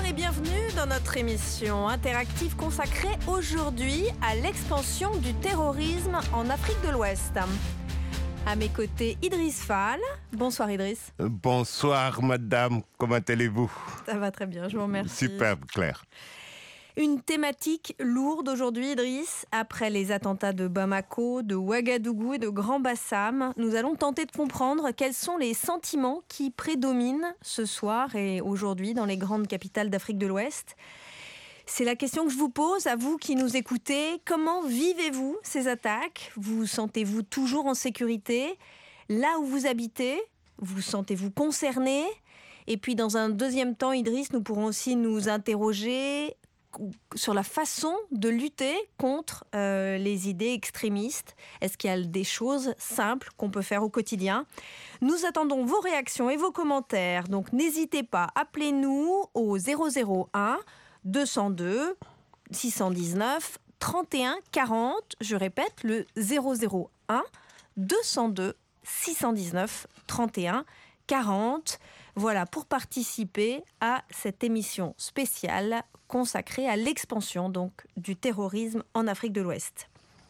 Bonsoir et bienvenue dans notre émission interactive consacrée aujourd'hui à l'expansion du terrorisme en Afrique de l'Ouest. À mes côtés, Idriss Fall. Bonsoir Idriss. Bonsoir madame, comment allez-vous? Ça va très bien, je vous remercie. Superbe, Claire. Une thématique lourde aujourd'hui, Idriss. Après les attentats de Bamako, de Ouagadougou et de Grand Bassam, nous allons tenter de comprendre quels sont les sentiments qui prédominent ce soir et aujourd'hui dans les grandes capitales d'Afrique de l'Ouest. C'est la question que je vous pose, à vous qui nous écoutez. Comment vivez-vous ces attaques? Vous sentez-vous toujours en sécurité? Là où vous habitez, vous sentez-vous concerné? Et puis dans un deuxième temps, Idriss, nous pourrons aussi nous interroger sur la façon de lutter contre les idées extrémistes. Est-ce qu'il y a des choses simples qu'on peut faire au quotidien? Nous attendons vos réactions et vos commentaires. Donc n'hésitez pas, appelez-nous au 001 202 619 31 40. Je répète, le 001 202 619 31 40. Voilà, pour participer à cette émission spéciale consacrée à l'expansion donc, du terrorisme en Afrique de l'Ouest.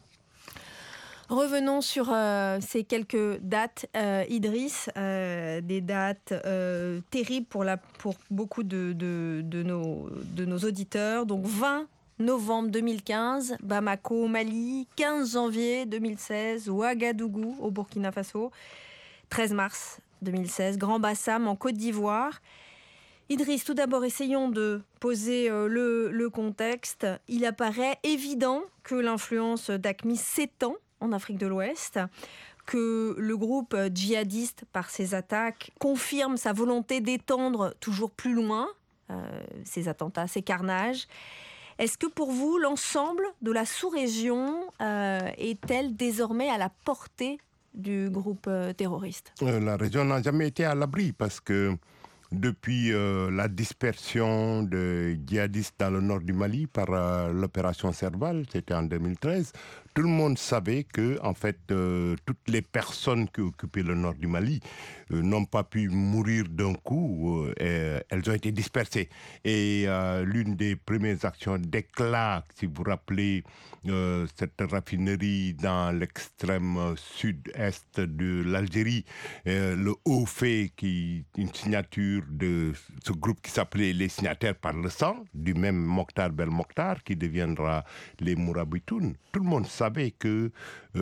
Revenons sur ces quelques dates, Idriss, des dates terribles pour beaucoup de nos auditeurs. Donc 20 novembre 2015, Bamako au Mali, 15 janvier 2016, Ouagadougou au Burkina Faso, 13 mars 2016, Grand Bassam en Côte d'Ivoire. Idriss, tout d'abord, essayons de poser le contexte. Il apparaît évident que l'influence d'AQMI s'étend en Afrique de l'Ouest, que le groupe djihadiste, par ses attaques, confirme sa volonté d'étendre toujours plus loin ces attentats, ces carnages. Est-ce que pour vous, l'ensemble de la sous-région est-elle désormais à la portée du groupe terroriste? La région n'a jamais été à l'abri parce que depuis la dispersion de djihadistes dans le nord du Mali par l'opération Serval, c'était en 2013, tout le monde savait que, en fait, toutes les personnes qui occupaient le nord du Mali n'ont pas pu mourir d'un coup. Elles ont été dispersées. Et l'une des premières actions d'éclat, si vous vous rappelez, cette raffinerie dans l'extrême sud-est de l'Algérie, le haut fait, une signature de ce groupe qui s'appelait les signataires par le sang, du même Mokhtar Belmokhtar, qui deviendra les Mourabitoun. Tout le monde savait que,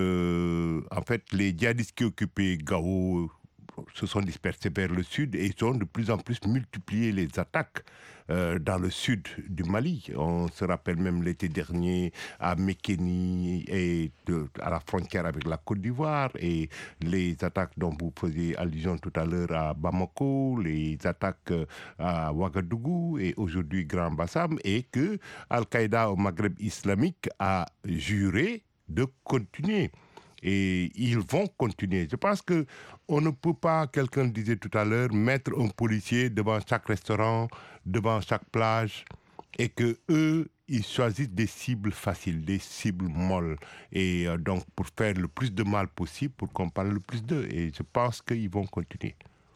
en fait, les djihadistes qui occupaient Gao se sont dispersés vers le sud et ils ont de plus en plus multiplié les attaques dans le sud du Mali. On se rappelle même l'été dernier à Mékéni et à la frontière avec la Côte d'Ivoire et les attaques dont vous faisiez allusion tout à l'heure à Bamako, les attaques à Ouagadougou et aujourd'hui Grand Bassam, et que Al-Qaïda au Maghreb islamique a juré de continuer. Et ils vont continuer. Je pense qu'on ne peut pas, quelqu'un le disait tout à l'heure, mettre un policier devant chaque restaurant, devant chaque plage, et que eux, ils choisissent des cibles faciles, des cibles molles. Et donc, pour faire le plus de mal possible, pour qu'on parle le plus d'eux. Et je pense qu'ils vont continuer.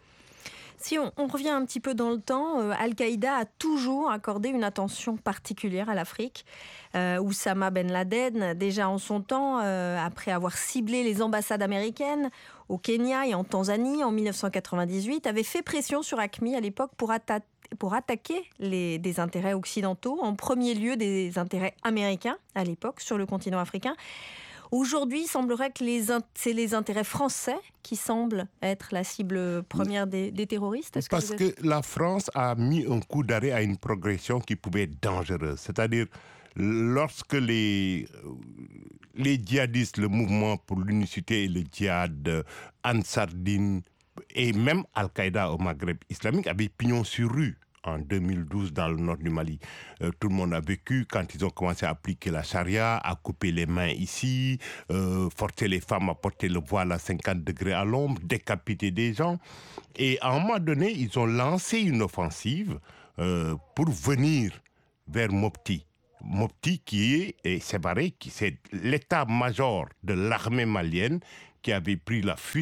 Si on revient un petit peu dans le temps, Al-Qaïda a toujours accordé une attention particulière à l'Afrique. Oussama Ben Laden, déjà en son temps, après avoir ciblé les ambassades américaines au Kenya et en Tanzanie en 1998, avait fait pression sur AQMI à l'époque pour attaquer des intérêts occidentaux, en premier lieu des intérêts américains à l'époque sur le continent africain. Aujourd'hui, il semblerait que c'est les intérêts français qui semblent être la cible première des terroristes. Parce que la France a mis un coup d'arrêt à une progression qui pouvait être dangereuse. C'est-à-dire, lorsque les djihadistes, le mouvement pour l'unicité et le djihad, Ansar-Din et même Al-Qaïda au Maghreb islamique avaient pignon sur rue en 2012 dans le nord du Mali. Tout le monde a vécu quand ils ont commencé à appliquer la charia, à couper les mains ici, forcer les femmes à porter le voile à 50 degrés à l'ombre, décapiter des gens. Et à un moment donné, ils ont lancé une offensive pour venir vers Mopti. Mopti qui est séparé, c'est l'état-major de l'armée malienne qui avait pris la fuite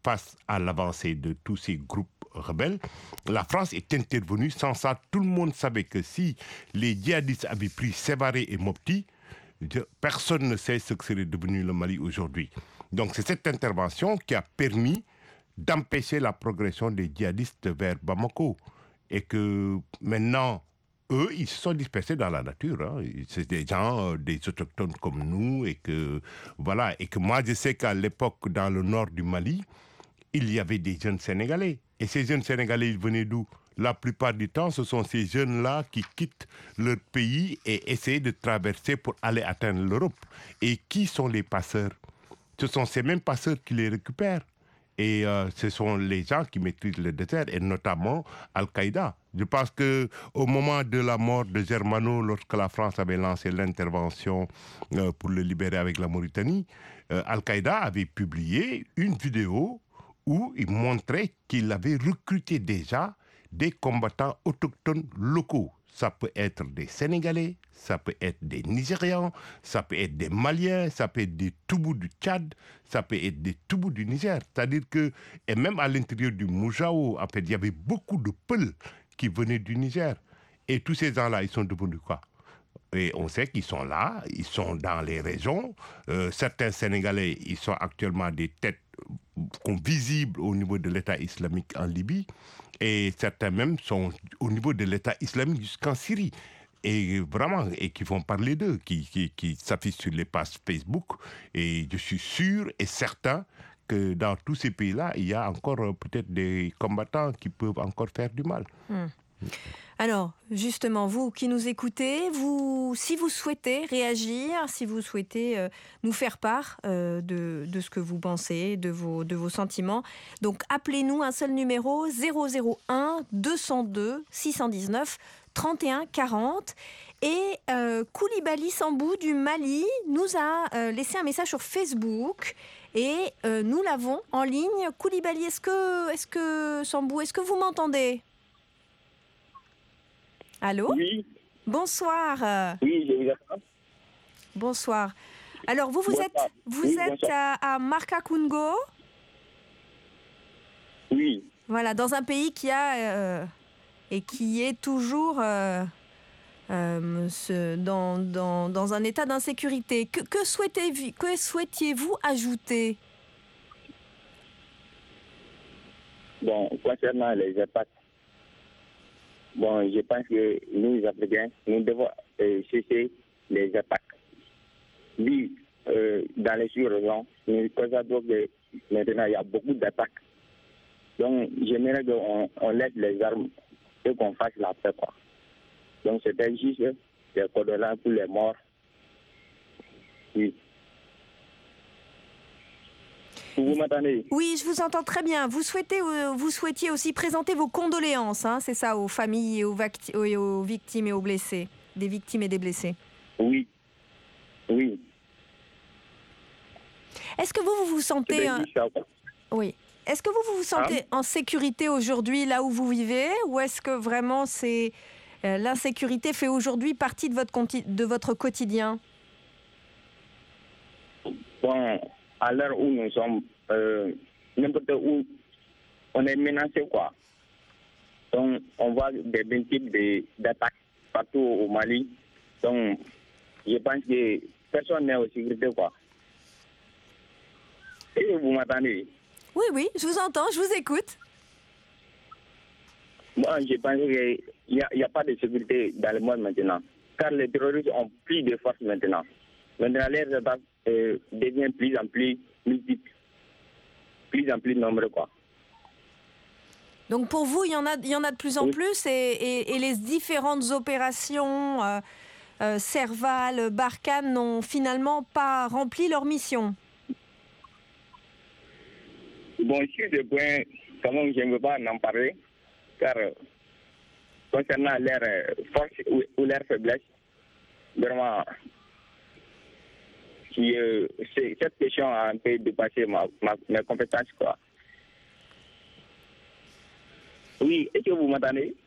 face à l'avancée de tous ces groupes rebelles, la France est intervenue. Sans ça, tout le monde savait que si les djihadistes avaient pris Sévaré et Mopti, personne ne sait ce que serait devenu le Mali aujourd'hui. Donc c'est cette intervention qui a permis d'empêcher la progression des djihadistes vers Bamako. Et que maintenant, eux, ils se sont dispersés dans la nature. Hein. C'est des gens, des autochtones comme nous. Et que, voilà. Et que moi, je sais qu'à l'époque, dans le nord du Mali, il y avait des jeunes Sénégalais. Et ces jeunes Sénégalais, ils venaient d'où? La plupart du temps, ce sont ces jeunes-là qui quittent leur pays et essaient de traverser pour aller atteindre l'Europe. Et qui sont les passeurs? Ce sont ces mêmes passeurs qui les récupèrent. Et ce sont les gens qui maîtrisent le désert, et notamment Al-Qaïda. Je pense qu'au moment de la mort de Germano, lorsque la France avait lancé l'intervention pour le libérer avec la Mauritanie, Al-Qaïda avait publié une vidéo où il montrait qu'il avait recruté déjà des combattants autochtones locaux. Ça peut être des Sénégalais, ça peut être des Nigérians, ça peut être des Maliens, ça peut être des Toubous du Tchad, ça peut être des Toubous du Niger. C'est-à-dire que, et même à l'intérieur du Moujao, en fait, il y avait beaucoup de Peuls qui venaient du Niger. Et tous ces gens-là, ils sont devenus quoi? Et on sait qu'ils sont là, ils sont dans les régions. Certains Sénégalais, ils sont actuellement des têtes visibles au niveau de l'État islamique en Libye. Et certains même sont au niveau de l'État islamique jusqu'en Syrie. Et vraiment, et qui font parler d'eux, qui s'affichent sur les pages Facebook. Et je suis sûr et certain que dans tous ces pays-là, il y a encore peut-être des combattants qui peuvent encore faire du mal. Alors, justement, vous qui nous écoutez, si vous souhaitez réagir, si vous souhaitez nous faire part de ce que vous pensez, de vos sentiments, donc appelez-nous, un seul numéro, 001 202 619 31 40. Et Koulibaly Sambou du Mali nous a laissé un message sur Facebook. Et nous l'avons en ligne. Koulibaly, Sambou, est-ce que vous m'entendez ? Allô ? Oui. Bonsoir. Oui, je vous entends. Bonsoir. Alors, vous êtes à Marcakungo ? Oui. Voilà, dans un pays qui a et qui est toujours dans un état d'insécurité. Que souhaitiez-vous ajouter ? Bon, concernant les impacts, bon, je pense que nous, Africains, nous devons cesser les attaques. Oui, dans les sous-régions, nous constatons que maintenant, il y a beaucoup d'attaques. Donc, j'aimerais qu'on laisse les armes et qu'on fasse la paix, quoi. Donc, c'était juste des condoléances pour les morts. Oui. Vous m'entendez ? Oui, je vous entends très bien. Vous souhaitiez aussi présenter vos condoléances, hein, c'est ça, aux familles et aux victimes et aux blessés, des victimes et des blessés. Oui. Oui. Est-ce que vous vous sentez... Oui. Est-ce que vous vous sentez en sécurité aujourd'hui, là où vous vivez, ou est-ce que vraiment l'insécurité fait aujourd'hui partie de votre quotidien ? Bon, à l'heure où nous sommes, n'importe où, on est menacé, quoi. Donc, on voit des types d'attaques partout au Mali. Donc, je pense que personne n'est en sécurité, quoi. Et vous m'entendez ? Oui, je vous entends, je vous écoute. Moi, je pense qu'il n'y a pas de sécurité dans le monde maintenant. Car les terroristes ont plus de force maintenant. Maintenant, les attaques deviennent plus en plus multiples, plus en plus nombreux, quoi. Donc pour vous, il y en a de plus en plus et les différentes opérations Serval, Barkhane n'ont finalement pas rempli leur mission. Bon, sur ce point, quand même, je ne veux pas en parler, car concernant leur force ou leur faiblesse, vraiment, cette question a un peu dépassé mes compétences, quoi. Oui, est-ce que vous m'entendez ?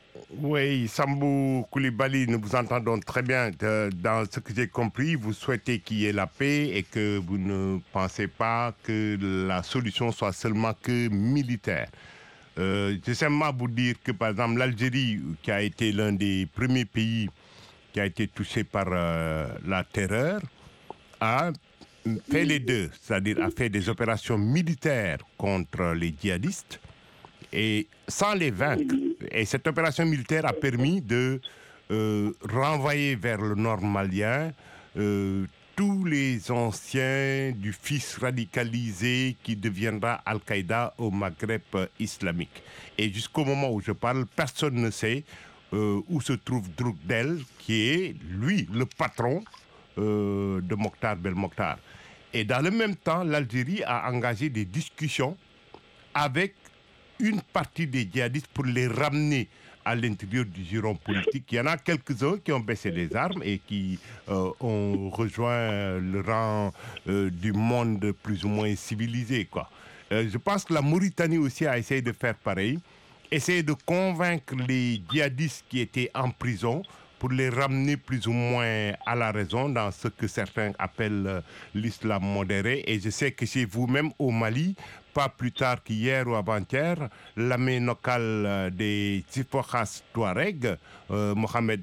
Oui, Sambou Koulibaly, nous vous entendons très bien. Dans ce que j'ai compris, vous souhaitez qu'il y ait la paix et que vous ne pensez pas que la solution soit seulement que militaire. Je sais simplement vous dire que, par exemple, l'Algérie, qui a été l'un des premiers pays qui a été touché par la terreur, a fait les deux, c'est-à-dire a fait des opérations militaires contre les djihadistes et sans les vaincre. Et cette opération militaire a permis de renvoyer vers le nord malien tous les anciens du fils radicalisé qui deviendra Al-Qaïda au Maghreb islamique. Et jusqu'au moment où je parle, personne ne sait où se trouve Drukdel, qui est, lui, le patron de Mokhtar Belmokhtar. Et dans le même temps, l'Algérie a engagé des discussions avec une partie des djihadistes pour les ramener à l'intérieur du giron politique. Il y en a quelques-uns qui ont baissé les armes et qui ont rejoint le rang du monde plus ou moins civilisé, quoi. Je pense que la Mauritanie aussi a essayé de faire pareil, essayer de convaincre les djihadistes qui étaient en prison pour les ramener plus ou moins à la raison dans ce que certains appellent l'islam modéré. Et je sais que chez vous-même au Mali, pas plus tard qu'hier ou avant-hier, l'armée locale des Tifokhas Touareg, Mohamed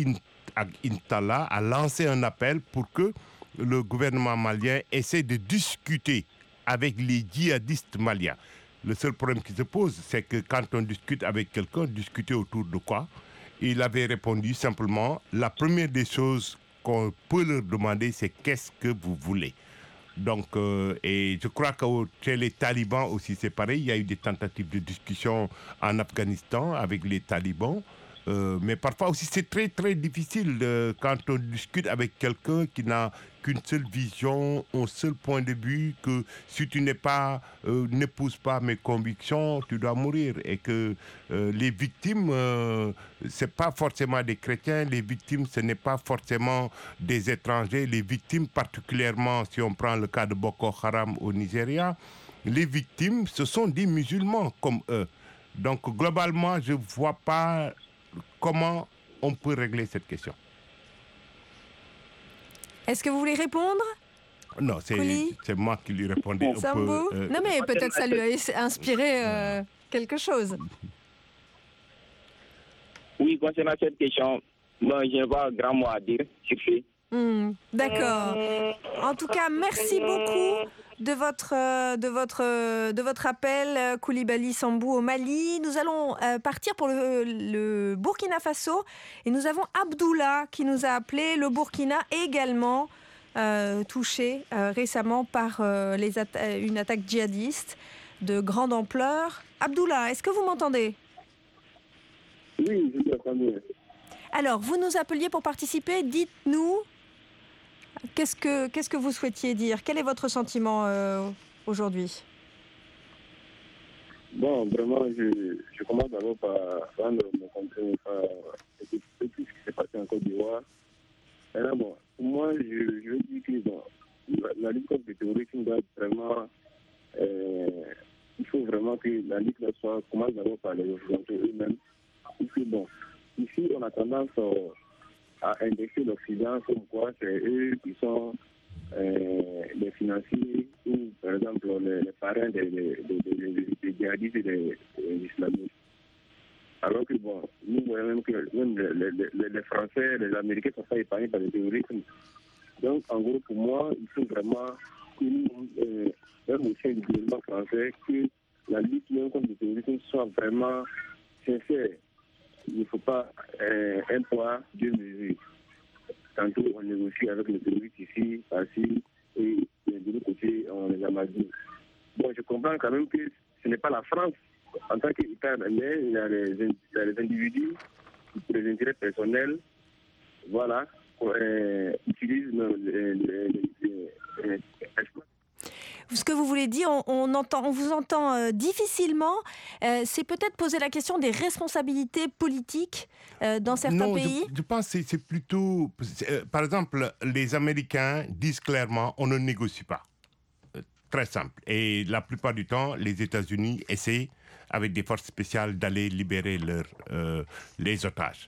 Intala, a lancé un appel pour que le gouvernement malien essaie de discuter avec les djihadistes maliens. Le seul problème qui se pose, c'est que quand on discute avec quelqu'un, discuter autour de quoi? Il avait répondu simplement, la première des choses qu'on peut leur demander, c'est qu'est-ce que vous voulez? Donc, et je crois que chez les talibans aussi, c'est pareil. Il y a eu des tentatives de discussion en Afghanistan avec les talibans. Mais parfois aussi, c'est très, très difficile quand on discute avec quelqu'un qui n'a qu'une seule vision, un seul point de vue, que si tu n'épouses pas mes convictions, tu dois mourir. Et que les victimes, ce n'est pas forcément des chrétiens, les victimes, ce n'est pas forcément des étrangers. Les victimes, particulièrement si on prend le cas de Boko Haram au Nigeria, les victimes, ce sont des musulmans comme eux. Donc, globalement, je ne vois pas comment on peut régler cette question. Est-ce que vous voulez répondre? Non, c'est moi qui lui répondais. Non, mais peut-être ça lui a inspiré quelque chose. Oui, concernant cette question, bon, je n'ai pas grand mot à dire sur ce. D'accord. En tout cas, merci beaucoup de votre appel, Koulibaly Sambou au Mali. Nous allons partir pour le Burkina Faso et nous avons Abdoullah qui nous a appelé. Le Burkina également touché récemment par une attaque djihadiste de grande ampleur. Abdoullah, est-ce que vous m'entendez? Oui, je vous entends bien. Alors, vous nous appeliez pour participer. Dites-nous, qu'est-ce que vous souhaitiez dire? Quel est votre sentiment aujourd'hui? Bon, vraiment, je commence d'abord par rendre mon compte par tout ce qui s'est passé en Côte d'Ivoire. Alors, bon, pour moi, je veux dire que bon, la lutte contre le terrorisme doit vraiment... il faut vraiment que la lutte commence d'abord par les Occidentaux eux-mêmes. Ici, bon, ici, on a tendance à indexer l'Occident comme quoi c'est eux qui sont les financiers ou, par exemple, les parrains des djihadistes et des islamistes. Alors que, bon, nous voyons même que même les Français, les Américains ne sont pas épargnés par le terrorisme. Donc, en gros, pour moi, il faut vraiment même au sein du gouvernement français, que la lutte contre le terrorisme soit vraiment sincère. Il ne faut pas un poids, deux mesures. Tantôt, on négocie avec les terroristes ici, ainsi, et de l'autre côté, on les amadouille. Bon, je comprends quand même que ce n'est pas la France en tant qu'État, mais il y a les individus qui, pour les intérêts personnels, voilà, utilisent ce que vous voulez dire, on vous entend difficilement. C'est peut-être poser la question des responsabilités politiques dans certains pays. Je pense que c'est plutôt... par exemple, les Américains disent clairement on ne négocie pas. très simple. Et la plupart du temps, les États-Unis essaient, avec des forces spéciales, d'aller libérer les otages.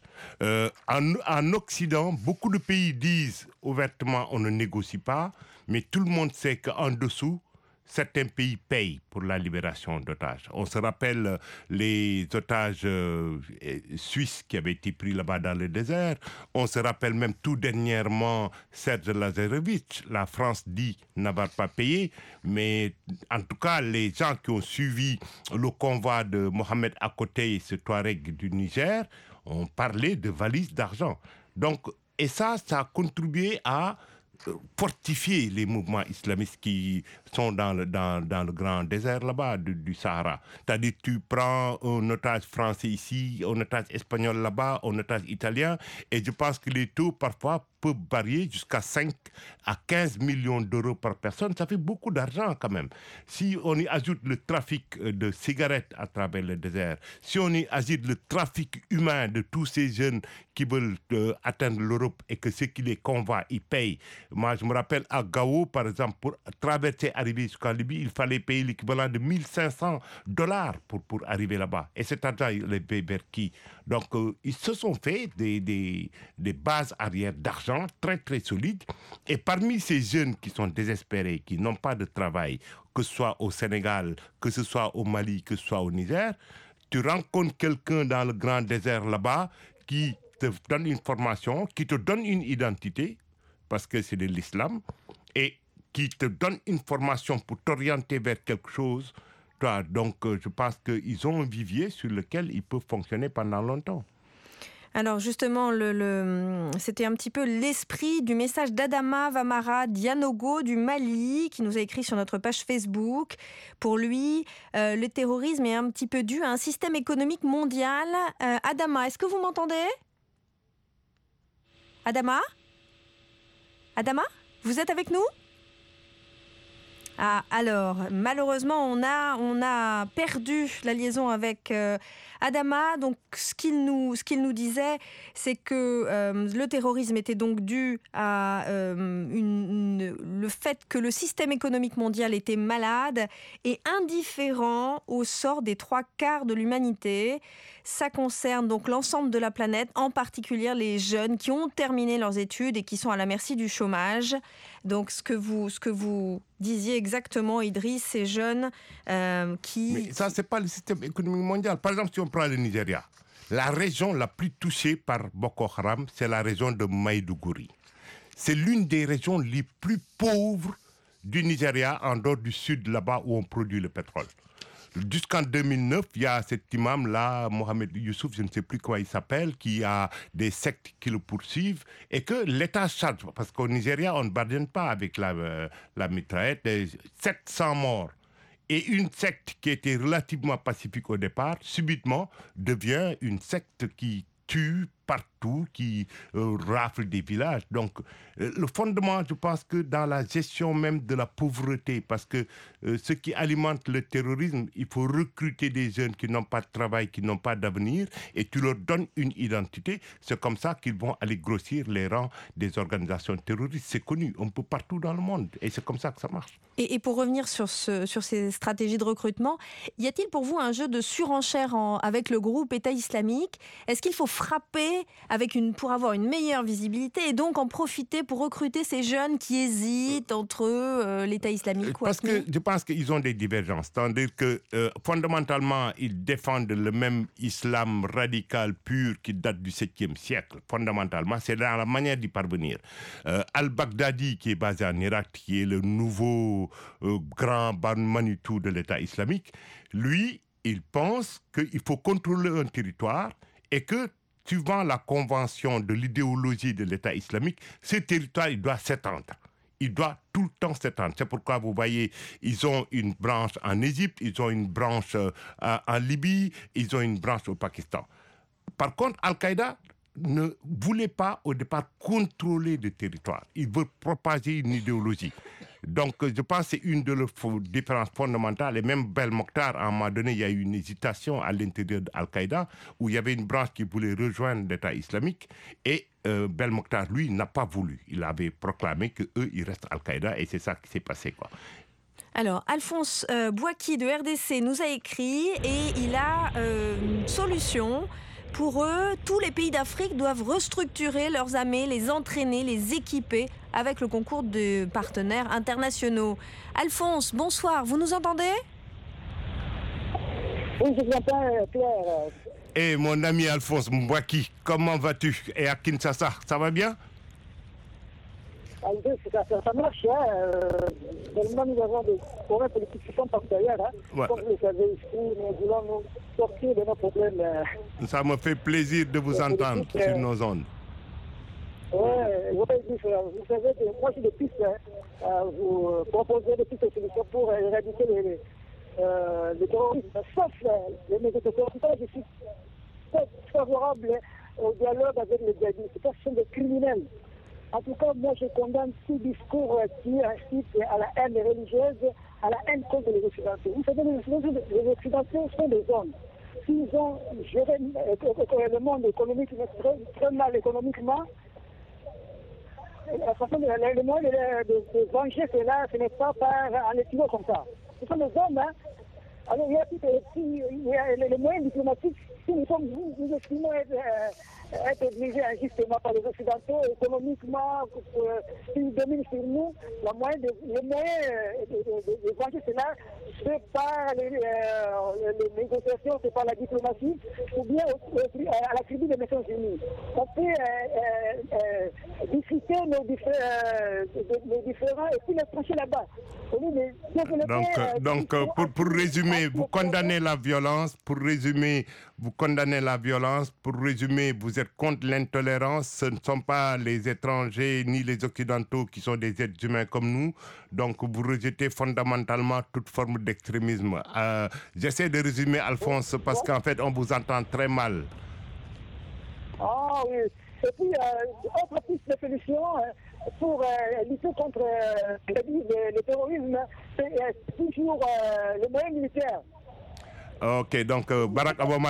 En Occident, beaucoup de pays disent ouvertement on ne négocie pas, mais tout le monde sait qu'en dessous, certains pays payent pour la libération d'otages. On se rappelle les otages suisses qui avaient été pris là-bas dans le désert. On se rappelle même tout dernièrement Serge Lazarevic. La France dit n'avoir pas payé, mais en tout cas, les gens qui ont suivi le convoi de Mohamed Akoté, ce Touareg du Niger, ont parlé de valises d'argent. Donc, et ça a contribué à fortifier les mouvements islamistes qui sont dans le grand désert là-bas du Sahara. C'est-à-dire tu prends un otage français ici, un otage espagnol là-bas, un otage italien, et je pense que les taux parfois peuvent varier jusqu'à 5 à 15 millions d'euros par personne. Ça fait beaucoup d'argent quand même. Si on y ajoute le trafic de cigarettes à travers le désert, si on y ajoute le trafic humain de tous ces jeunes qui veulent atteindre l'Europe et que ceux qui les convoient, ils payent. Moi, je me rappelle à Gao, par exemple, pour traverser, arriver jusqu'en Libye, il fallait payer l'équivalent de $1 500 pour arriver là-bas. Et cet argent, il est payé vers qui? Donc, ils se sont fait des bases arrière d'argent très, très solides. Et parmi ces jeunes qui sont désespérés, qui n'ont pas de travail, que ce soit au Sénégal, que ce soit au Mali, que ce soit au Niger, tu rencontres quelqu'un dans le grand désert là-bas qui te donne une formation, qui te donne une identité, parce que c'est de l'islam, et qui te donne une formation pour t'orienter vers quelque chose. Donc, je pense qu'ils ont un vivier sur lequel ils peuvent fonctionner pendant longtemps. Alors justement, c'était un petit peu l'esprit du message d'Adama Vamara Dianogo du Mali qui nous a écrit sur notre page Facebook. Pour lui, le terrorisme est un petit peu dû à un système économique mondial. Adama, est-ce que vous m'entendez ? Adama ? Vous êtes avec nous ? Ah, alors, malheureusement, on a perdu la liaison avec Adama. Donc, ce qu'il nous disait, c'est que le terrorisme était donc dû à le fait que le système économique mondial était malade et indifférent au sort des 3/4 de l'humanité. Ça concerne donc l'ensemble de la planète, en particulier les jeunes qui ont terminé leurs études et qui sont à la merci du chômage. Donc, ce que vous disiez exactement, Idriss, ces jeunes qui... Mais ça, c'est pas le système économique mondial. Par exemple, si on prend le Nigeria, la région la plus touchée par Boko Haram, c'est la région de Maïdougouri. C'est l'une des régions les plus pauvres du Nigeria, en dehors du sud, là-bas où on produit le pétrole. Jusqu'en 2009, il y a cet imam-là, Mohamed Youssouf, je ne sais plus comment il s'appelle, qui a des sectes qui le poursuivent et que l'État charge, parce qu'au Nigeria, on ne bargaine pas avec la mitraillette, 700 morts. Et une secte qui était relativement pacifique au départ, subitement, devient une secte qui tue partout, qui rafle des villages. Donc, le fondement, je pense que dans la gestion même de la pauvreté, parce que ce qui alimente le terrorisme, il faut recruter des jeunes qui n'ont pas de travail, qui n'ont pas d'avenir, et tu leur donnes une identité. C'est comme ça qu'ils vont aller grossir les rangs des organisations terroristes. C'est connu un peu partout dans le monde, et c'est comme ça que ça marche. Et pour revenir sur ces stratégies de recrutement, y a-t-il pour vous un jeu de surenchère avec le groupe État islamique ? Est-ce qu'il faut frapper pour avoir une meilleure visibilité et donc en profiter pour recruter ces jeunes qui hésitent entre l'État islamique ou Parce que je pense qu'ils ont des divergences. C'est-à-dire que fondamentalement, ils défendent le même islam radical pur qui date du 7e siècle. Fondamentalement, c'est dans la manière d'y parvenir. Al-Baghdadi, qui est basé en Irak, qui est le nouveau grand Manitou de l'État islamique, lui, il pense qu'il faut contrôler un territoire et que suivant la convention de l'idéologie de l'État islamique, ce territoire, il doit s'étendre. Il doit tout le temps s'étendre. C'est pourquoi vous voyez, ils ont une branche en Égypte, ils ont une branche en Libye, ils ont une branche au Pakistan. Par contre, Al-Qaïda ne voulait pas au départ contrôler le territoire. Il veut propager une idéologie. Donc, je pense que c'est une de leurs différences fondamentales. Et même Belmokhtar, à un moment donné, il y a eu une hésitation à l'intérieur d'Al-Qaïda, où il y avait une branche qui voulait rejoindre l'État islamique. Et Belmokhtar, lui, n'a pas voulu. Il avait proclamé qu'eux, ils restent Al-Qaïda, et c'est ça qui s'est passé, quoi. Alors, Alphonse Bouaki de RDC nous a écrit et il a une solution. Pour eux, tous les pays d'Afrique doivent restructurer leurs armées, les entraîner, les équiper avec le concours de partenaires internationaux. Alphonse, bonsoir, vous nous entendez ? Oui, je vous entends, Claire. Et mon ami Alphonse Mbouaki, comment vas-tu? Et à Kinshasa, ça va bien? Ça marche, hein. Seulement, nous avons des problèmes politiques qui sont partout ailleurs. Hein. Ouais. Comme vous le savez, ici, nous voulons nous sortir de nos problèmes. Ça me fait plaisir de vous entendre sur nos ondes. Oui, vous savez, moi j'ai des pistes à vous proposer des pistes de solutions pour éradiquer le terrorisme. Sauf les négociations. Je suis favorable au dialogue avec les djihadistes. Ce sont des criminels. En tout cas, moi, je condamne tout discours qui incite à la haine religieuse, à la haine contre les Occidentaux. Vous savez, les Occidentaux sont des hommes. S'ils ont géré le monde économique très mal économiquement, la façon le moyen de venger cela, ce n'est pas en les tuant comme ça. Ce sont des hommes, hein. Alors, il y a les moyens diplomatiques. Si nous estimons être dirigés injustement par les Occidentaux, économiquement, s'ils dominent sur nous, le moyen de venger cela, c'est par les négociations, c'est par la diplomatie, ou bien à la tribune des Nations Unies. On peut discuter nos différents et puis les trancher là-bas. Donc, pour résumer, vous condamnez la violence. Pour résumer, vous êtes contre l'intolérance. Ce ne sont pas les étrangers ni les occidentaux qui sont des êtres humains comme nous. Donc, vous rejetez fondamentalement toute forme d'extrémisme. J'essaie de résumer, Alphonse, parce qu'en fait, on vous entend très mal. Ah oui. Et puis, autre piste de solution pour lutter contre le terrorisme, c'est toujours le moyen militaire. Ok, donc Barack Obama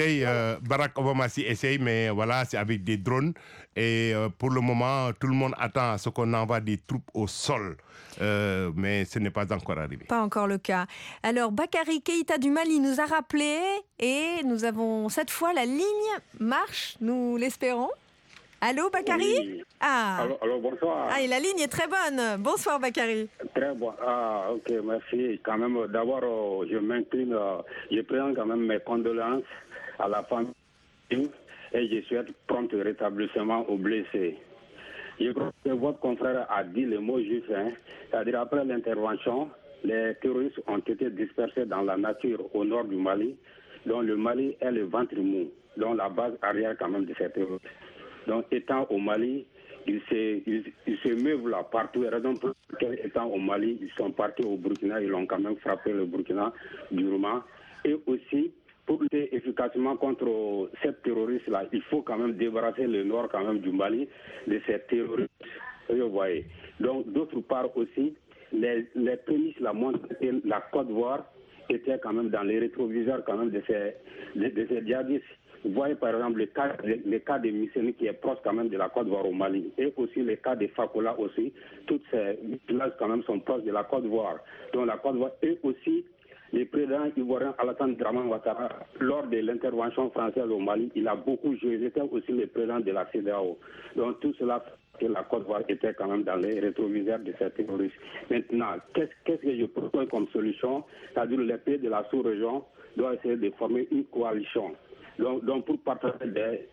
s'y essaye, mais voilà, c'est avec des drones. Et pour le moment, tout le monde attend à ce qu'on envoie des troupes au sol. Mais ce n'est pas encore arrivé. Pas encore le cas. Alors, Bakary Keïta du Mali nous a rappelé et nous avons cette fois la ligne marche, nous l'espérons. Allô, Bakary? Oui. Ah. Allô, bonsoir. Ah, et la ligne est très bonne. Bonsoir, Bakary. Très bon. Ah, ok, merci. Quand même, d'abord, je m'incline, je présente quand même mes condoléances à la famille et je souhaite prompt rétablissement aux blessés. Je crois que votre confrère a dit le mot juste, hein, c'est-à-dire après l'intervention, les terroristes ont été dispersés dans la nature au nord du Mali, dont le Mali est le ventre mou, dont la base arrière quand même de ces terroristes. Donc, étant au Mali, ils se meuvent là partout. Et raison pour laquelle, étant au Mali, ils sont partis au Burkina, ils ont quand même frappé le Burkina durement. Et aussi, pour lutter efficacement contre ces terroristes-là, il faut quand même débarrasser le nord quand même du Mali de ces terroristes. Vous voyez. Donc, d'autre part aussi, les prémices la montrent que la Côte d'Ivoire était quand même dans les rétroviseurs quand même de ces djihadistes. Vous voyez par exemple le cas de Misseni qui est proche quand même de la Côte d'Ivoire au Mali et aussi le cas de Fakola aussi. Toutes ces villages quand même sont proches de la Côte d'Ivoire. Donc la Côte d'Ivoire et aussi le président ivoirien Alassane Dramane Ouattara, lors de l'intervention française au Mali, il a beaucoup joué. C'était aussi le président de la CEDEAO. Donc tout cela que la Côte d'Ivoire était quand même dans les rétroviseurs de ces terroristes. Maintenant, qu'est-ce que je propose comme solution? C'est-à-dire les pays de la sous-région doivent essayer de former une coalition. Donc pour partager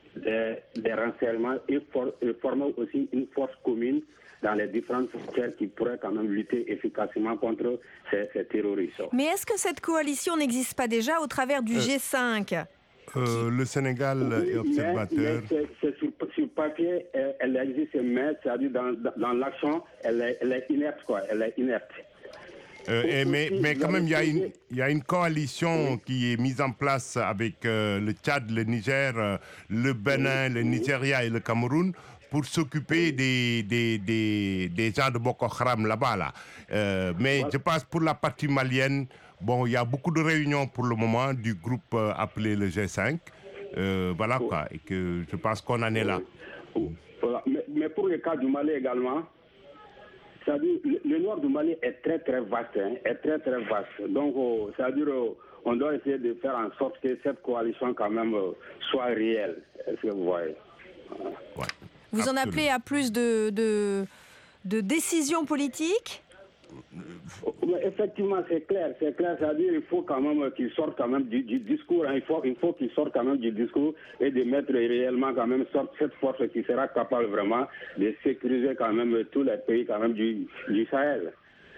des renseignements et former aussi une force commune dans les différentes frontières qui pourraient quand même lutter efficacement contre ces terroristes. Mais est-ce que cette coalition n'existe pas déjà au travers du G5 ? Le Sénégal est observateur. Mais c'est sur papier, elle existe, mais c'est-à-dire dans l'action, elle est inerte, quoi. Elle est inerte. Mais quand même, il y a une coalition qui est mise en place avec le Tchad, le Niger, le Bénin, le Nigeria et le Cameroun pour s'occuper des gens de Boko Haram là-bas. Là. Mais je pense pour la partie malienne, bon, il y a beaucoup de réunions pour le moment du groupe appelé le G5. Voilà quoi, et que je pense qu'on en est là. Voilà. Mais pour le cas du Mali également, c'est-à-dire, le nord du Mali est très très vaste, est très très vaste. Donc, c'est-à-dire, on doit essayer de faire en sorte que cette coalition quand même soit réelle. Est-ce que vous voyez? Ouais. Vous en appelez à plus de décisions politiques? Effectivement, c'est clair, c'est-à-dire il faut quand même qu'il sorte quand même du discours, il faut qu'il sorte quand même du discours et de mettre réellement quand même cette force qui sera capable vraiment de sécuriser quand même tous les pays quand même du Sahel.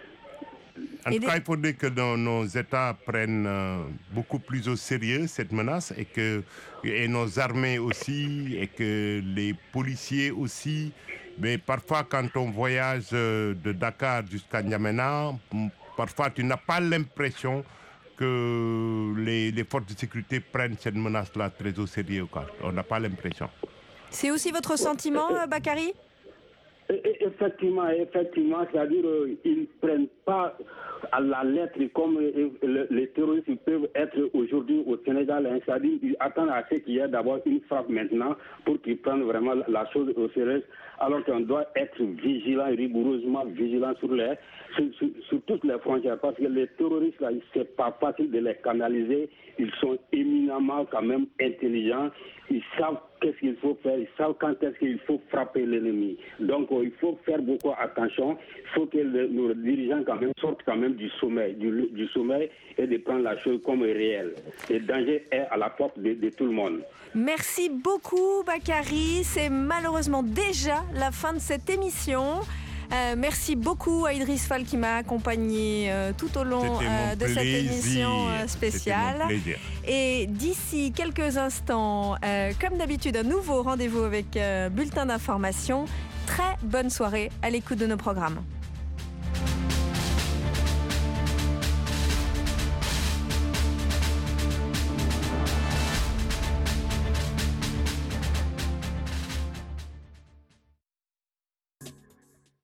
En tout cas, il faudrait que nos États prennent beaucoup plus au sérieux cette menace et nos armées aussi, et que les policiers aussi. Mais parfois, quand on voyage de Dakar jusqu'à N'Djamena, parfois tu n'as pas l'impression que les forces de sécurité prennent cette menace-là très au sérieux. On n'a pas l'impression. C'est aussi votre sentiment, Bakary? Effectivement, c'est-à-dire ils ne prennent pas à la lettre comme les terroristes peuvent être aujourd'hui au Sénégal. C'est-à-dire qu'ils attendent à ce qu'il y ait d'abord une frappe maintenant pour qu'ils prennent vraiment la chose au sérieux, alors qu'on doit être vigilant, rigoureusement vigilant sur toutes les frontières, parce que les terroristes, là, c'est pas facile de les canaliser. Ils sont éminemment quand même intelligents. Ils savent qu'est-ce qu'il faut faire, ils savent quand est-ce qu'il faut frapper l'ennemi. Donc il faut faire beaucoup attention. Il faut que nos dirigeants quand même sortent quand même du sommeil et de prendre la chose comme réelle. Le danger est à la porte de tout le monde. Merci beaucoup, Bakary. C'est malheureusement déjà la fin de cette émission. Merci beaucoup à Idriss Fall qui m'a accompagné tout au long de cette émission spéciale. Et d'ici quelques instants, comme d'habitude, un nouveau rendez-vous avec bulletin d'information. Très bonne soirée à l'écoute de nos programmes.